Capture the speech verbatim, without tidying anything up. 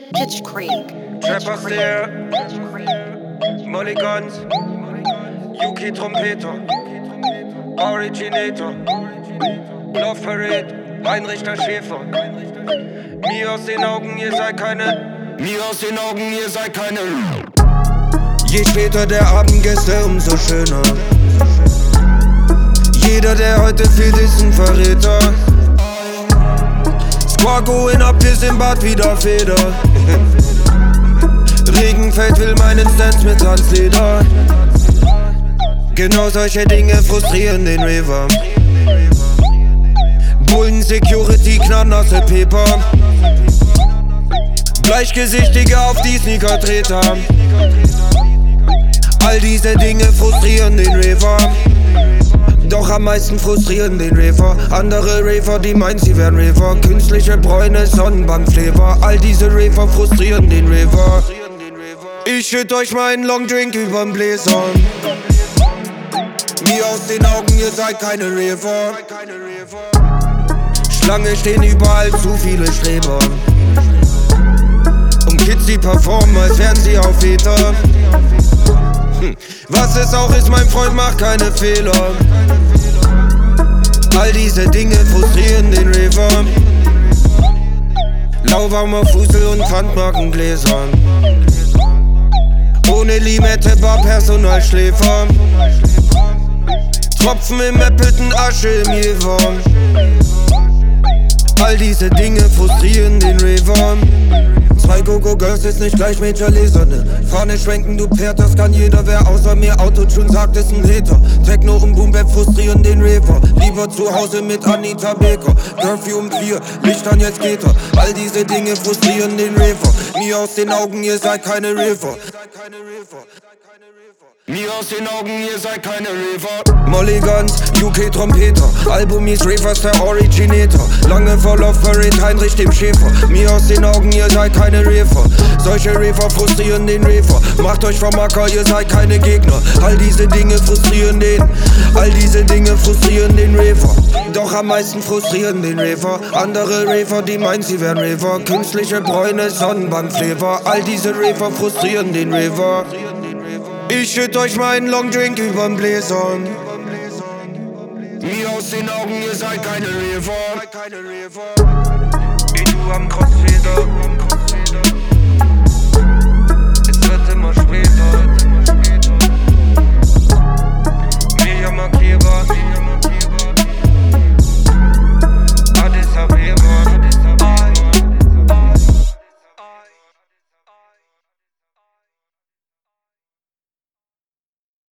Pitch Creek. Trapper Stare, Molly Guns, U K Trompeter, Originator, Love Parade, Heinrich der Schäfer. Mir aus den Augen, ihr seid keine. Mir aus den Augen, ihr seid keine. Je später der Abendgäste, umso schöner. Jeder, der heute fehlt, ist ein Verräter. Squad going up, wir sind bald wieder Feder. Regenfeld will meinen Stance mit Tanzleder. Genau solche Dinge frustrieren den Raver. Bullen Security, knallnasse Paper. Bleichgesichtige auf die Sneaker-Treter. All diese Dinge frustrieren den Raver. Doch am meisten frustrieren den Raver andere Raver, die meinen, sie wären Raver. Künstliche Bräune, Sonnenbankflavor. All diese Raver frustrieren den Raver. Ich schütt euch meinen Longdrink übern Bläser. Mir aus den Augen, ihr seid keine Raver. Schlange stehen überall, zu viele Streber. Und Kids, die performen, als wären sie auf Ether. Hm. Was es auch ist, mein Freund, macht keine Fehler. All diese Dinge frustrieren den Raver. Lauwarmer Fusel und Pfandmarkengläser. Ohne Limette, Barpersonalschläfer. Tropfen im Appleton, Asche im Jever. All diese Dinge frustrieren den Raver. Zwei Go-Go-Girls ist nicht gleich Major-Leserne. Fahne schwenken, du Pferd, das kann jeder, wer außer mir Autotune sagt, ist ein Hater. Techno und Boom-Bap frustrieren den Raver. Lieber zu Hause mit Anita Baker. Curfew um vier, Licht an, jetzt geht er. All diese Dinge frustrieren den Raver. Mir aus den Augen, ihr seid keine Raver. Mir aus den Augen, ihr seid keine Raver. Molly Guns, U K Trompeter. Album ist Ravers, der Originator. Lange vor Love Parade, Heinrich dem Schäfer. Mir aus den Augen, ihr seid keine Raver. Solche Raver frustrieren den Raver. Macht euch vom Acker, ihr seid keine Gegner. All diese Dinge frustrieren den. All diese Dinge frustrieren den Raver. Doch am meisten frustrieren den Raver andere Raver, die meinen, sie wären Raver. Künstliche Bräune, Sonnenbankflavor. All diese Raver frustrieren den Raver. Ich schütt euch meinen Longdrink übern Bläser. Mir aus den Augen, ihr seid keine Raver.